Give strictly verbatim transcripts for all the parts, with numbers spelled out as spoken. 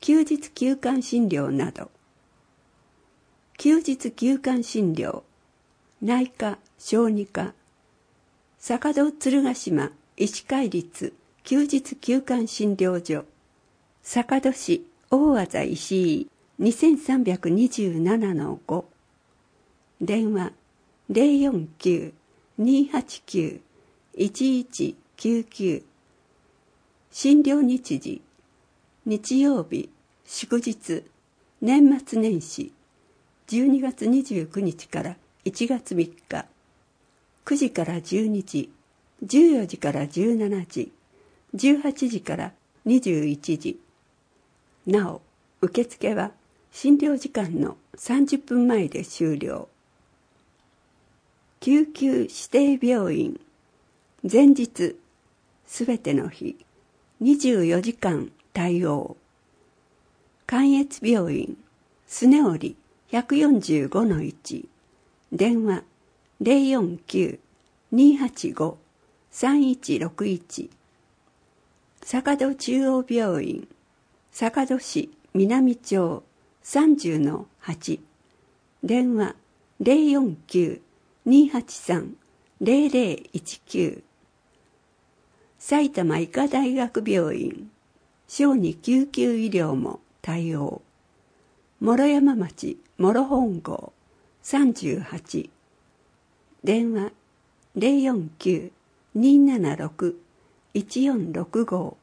休日休館診療など。休日休館診療、内科、小児科、坂戸鶴ヶ島医師会立休日休館診療所、坂戸市大字石井 にせんさんびゃくにじゅうななのご、電話 ゼロよんきゅう にーはちきゅう いちいちきゅうきゅう、診療日時、日曜日、祝日、年末年始、じゅうにがつにじゅうくにちからいちがつみっか、くじからじゅうにじ、じゅうよじからじゅうしちじ、じゅうはちじからにじゅういちじ。なお、受付は診療時間のさんじゅっぷんまえで終了。救急指定病院、前日、すべての日、にじゅうよじかん対応。関越病院、スネオリ ひゃくよんじゅうごのいち、電話 ゼロよんきゅう にーはちご さんいちろくいち、坂戸中央病院、坂戸市南町 さんじゅうのはち、電話 ゼロよんきゅう にーはちさん ゼロゼロいちきゅう、埼玉医科大学病院、小児救急医療も対応。諸山町諸本郷さんじゅうはち、電話 ゼロよんきゅう にーななろく いちよんろくご。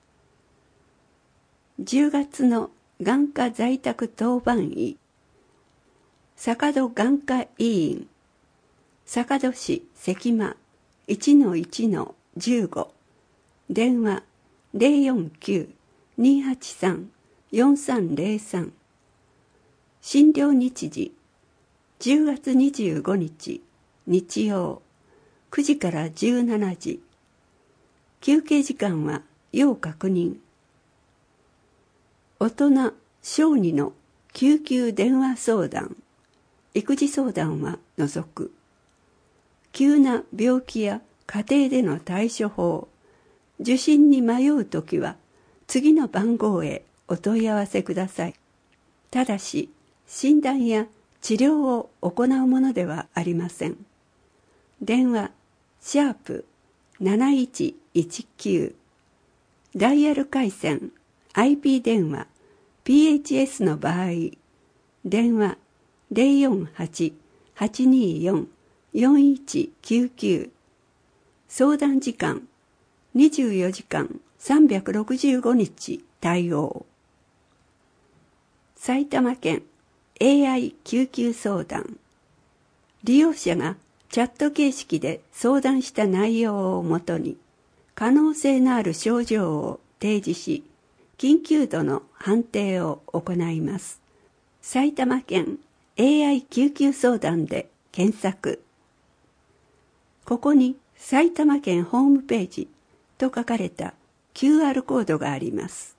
じゅうがつの眼科在宅当番医、坂戸眼科医院、坂戸市関間 いちのいちのじゅうご、電話 ゼロよんきゅう にーはちさん よんさんゼロさん。診療日時、じゅうがつにじゅうごにち日曜、くじからじゅうしちじ。休憩時間は要確認。大人小児の救急電話相談、育児相談は除く。急な病気や家庭での対処法、受診に迷うときは次の番号へお問い合わせください。ただし、診断や治療を行うものではありません。電話、シャープなないちいちきゅう、ダイヤル回線、アイピー 電話、ピーエイチエス の場合、電話 ゼロよんはち はちにーよん よんいちきゅうきゅう、相談時間、にじゅうよじかんさんびゃくろくじゅうごにち対応。埼玉県 エーアイ 救急相談。利用者がチャット形式で相談した内容をもとに、可能性のある症状を提示し、緊急度の判定を行います。埼玉県 エーアイ 救急相談で検索。ここに埼玉県ホームページと書かれた キューアール コードがあります。